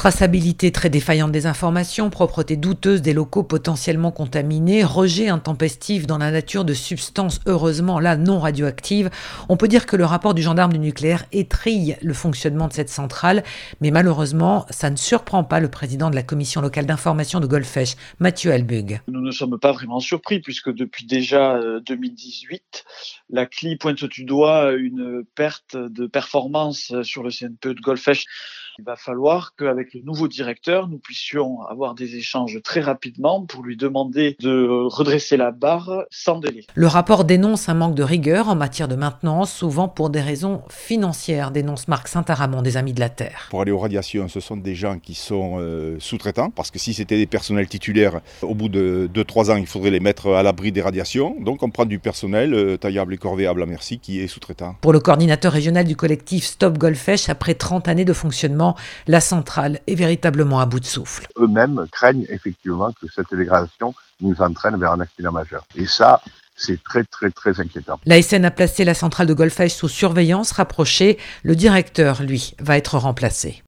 Traçabilité très défaillante des informations, propreté douteuse des locaux potentiellement contaminés, rejet intempestif dans la nature de substances heureusement là non radioactives. On peut dire que le rapport du gendarme du nucléaire étrille le fonctionnement de cette centrale, mais malheureusement, ça ne surprend pas le président de la commission locale d'information de Golfech, Mathieu Halbug. Nous ne sommes pas vraiment surpris puisque depuis déjà 2018, la CLI pointe du doigt une perte de performance sur le CNPE de Golfech. Il va falloir qu'avec le nouveau directeur, nous puissions avoir des échanges très rapidement pour lui demander de redresser la barre sans délai. Le rapport dénonce un manque de rigueur en matière de maintenance, souvent pour des raisons financières, dénonce Marc Saint-Aramon des Amis de la Terre. Pour aller aux radiations, ce sont des gens qui sont sous-traitants, parce que si c'était des personnels titulaires, au bout de 2-3 ans, il faudrait les mettre à l'abri des radiations. Donc on prend du personnel taillable et corvéable à merci qui est sous-traitant. Pour le coordinateur régional du collectif Stop Golfech, après 30 années de fonctionnement, la centrale est véritablement à bout de souffle. Eux-mêmes craignent effectivement que cette dégradation nous entraîne vers un accident majeur. Et ça, c'est très très très inquiétant. L'ASN a placé la centrale de Golfech sous surveillance rapprochée. Le directeur, lui, va être remplacé.